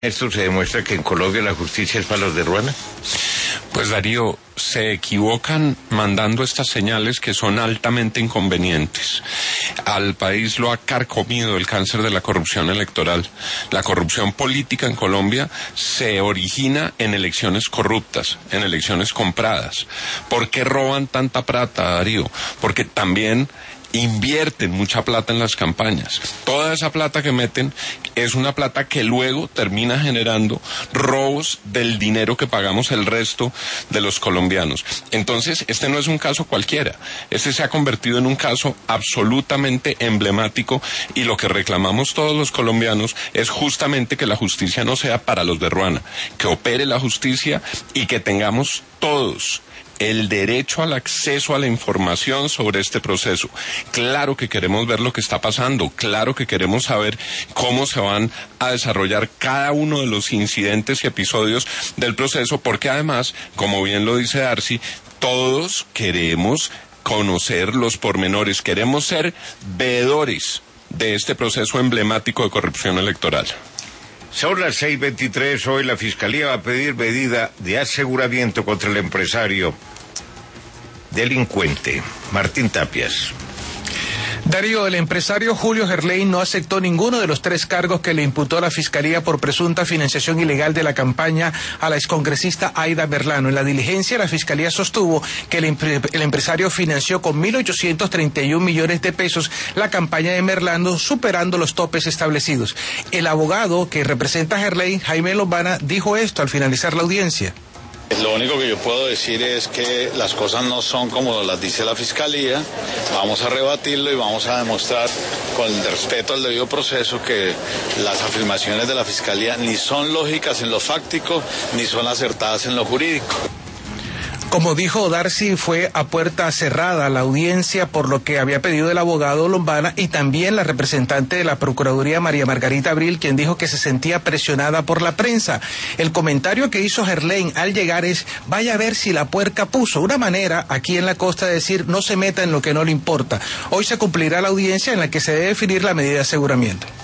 ¿Esto se demuestra que en Colombia la justicia es para los de Ruana? Pues Darío, se equivocan mandando estas señales que son altamente inconvenientes. Al país lo ha carcomido el cáncer de la corrupción electoral. La corrupción política en Colombia se origina en elecciones corruptas, en elecciones compradas. ¿Por qué roban tanta plata, Darío? Porque también invierten mucha plata en las campañas. Toda esa plata que meten es una plata que luego termina generando robos del dinero que pagamos el resto de los colombianos. Entonces, este no es un caso cualquiera. Este se ha convertido en un caso absolutamente emblemático y lo que reclamamos todos los colombianos es justamente que la justicia no sea para los de Ruana, que opere la justicia y que tengamos todos el derecho al acceso a la información sobre este proceso. Claro que queremos ver lo que está pasando, claro que queremos saber cómo se van a desarrollar cada uno de los incidentes y episodios del proceso, porque además, como bien lo dice Darcy, todos queremos conocer los pormenores, queremos ser veedores de este proceso emblemático de corrupción electoral. Son las 6:23, hoy la Fiscalía va a pedir medida de aseguramiento contra el empresario delincuente Martín Tapias. Darío, el empresario Julio Gerlain no aceptó ninguno de los 3 cargos que le imputó la Fiscalía por presunta financiación ilegal de la campaña a la excongresista Aida Merlano. En la diligencia, la Fiscalía sostuvo que el empresario financió con 1.831 millones de pesos la campaña de Merlano, superando los topes establecidos. El abogado que representa a Gerlain, Jaime Lombana, dijo esto al finalizar la audiencia. Lo único que yo puedo decir es que las cosas no son como las dice la Fiscalía. Vamos a rebatirlo y vamos a demostrar con el respeto al debido proceso que las afirmaciones de la Fiscalía ni son lógicas en lo fáctico ni son acertadas en lo jurídico. Como dijo Darcy, fue a puerta cerrada la audiencia, por lo que había pedido el abogado Lombana y también la representante de la Procuraduría, María Margarita Abril, quien dijo que se sentía presionada por la prensa. El comentario que hizo Gerlain al llegar es: vaya a ver si la puerca puso. Una manera aquí en la costa de decir no se meta en lo que no le importa. Hoy se cumplirá la audiencia en la que se debe definir la medida de aseguramiento.